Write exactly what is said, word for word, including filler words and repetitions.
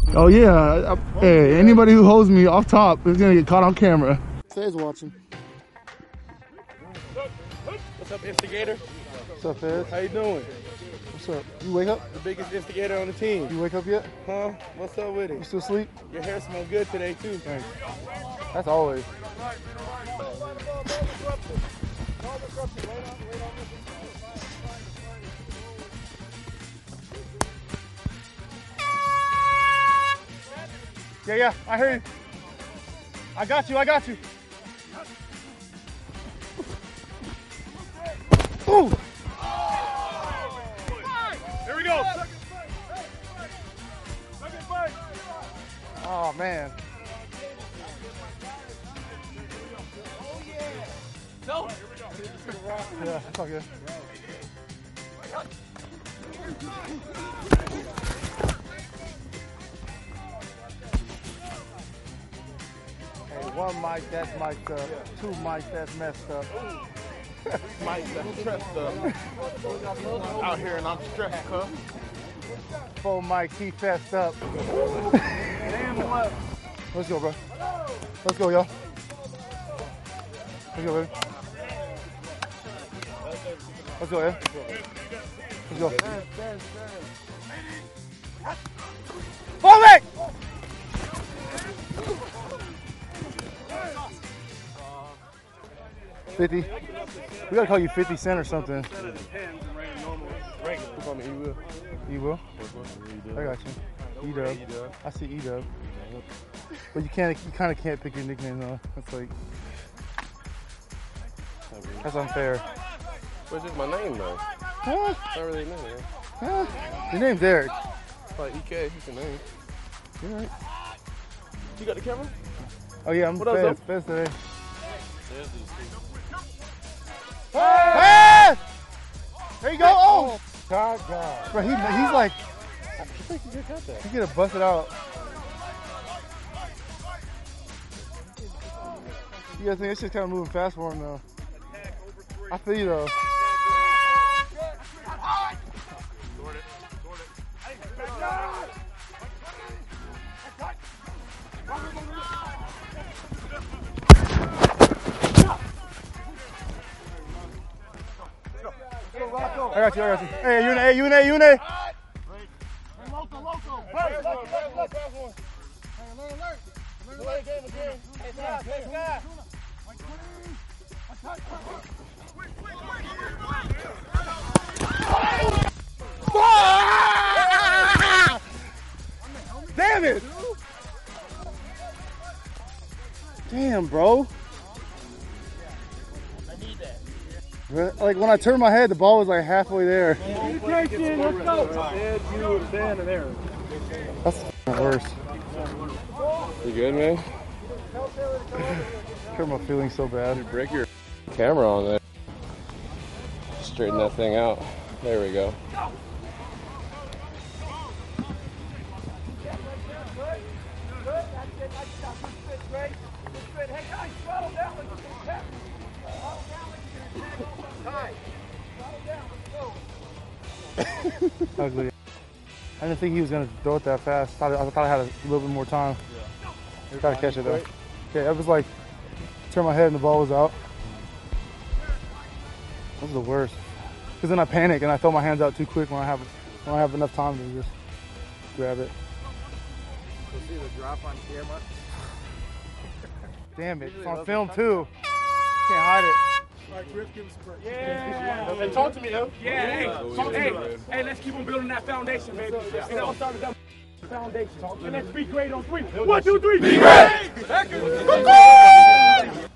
Oh yeah, I, hey, anybody who holds me off top is gonna get caught on camera. Fez watching. What's up, instigator? What's up, Fez? How you doing? What's up? You wake up? The biggest instigator on the team. You wake up yet? Huh? What's up with it? You still sleep? Your hair smells good today too. Thanks. That's always. Yeah, yeah, I hear you. I got you, I got you. Ooh! Here we go. Oh, man. No. Yeah, that's all good. Hey, one mic that's mic'd up, two mics that's messed up. Mike, I'm stressed up. Out here and I'm stressed, huh? Four mics, he fessed up. Let's go, bro. Let's go, y'all. Let's go, baby. Let's go, yeah. Let's go. Fall back! fifty. We gotta call you fifty Cent or something. You will? I got you. E-Dub. I see E-Dub. But you can't, you kind of can't pick your nickname though. That's like, that's unfair. What's just my name though? Huh? Not really a name. Huh? Your name's Eric. Like E K, it's your name. You're right. You got the camera? Oh yeah, I'm What up, Fez, though? Fez today. Hey! Hey! There you go. Oh! God, God. Bro, he, he's like, I think you just got that. he's gonna bust it out. Yeah, I think it's just kind of moving fast for him though. I feel you though. I got you, I got you. Hey, Une, hey, Une, Une. Hey, local, local. Hey, local, local. Hey, alert, alert. Play the game again. Hey, Scott, hey, Scott. Damn it! Damn, bro. Like when I turned my head, the ball was like halfway there. Let's go. That's the worst. You good, man? Hurt my feelings so bad. You break your camera on there. Straighten that thing out. There we go. Ugly. I didn't think he was gonna throw it that fast. I thought, I thought I had a little bit more time. Yeah. Gotta catch it though. Okay, it was like, turned my head and the ball was out. That was the worst. Because then I panic and I throw my hands out too quick when I have when I have enough time to just grab it. You'll see the drop on camera. Damn it, it's on film too. Can't hide it. All right, Chris, give us a break. Yeah. Hey, talk to me, though. Yeah, hey, talk, hey, hey, let's keep on building that foundation, baby. And then I'll start with that foundation. And let's be great on three. One, two, three. Be great!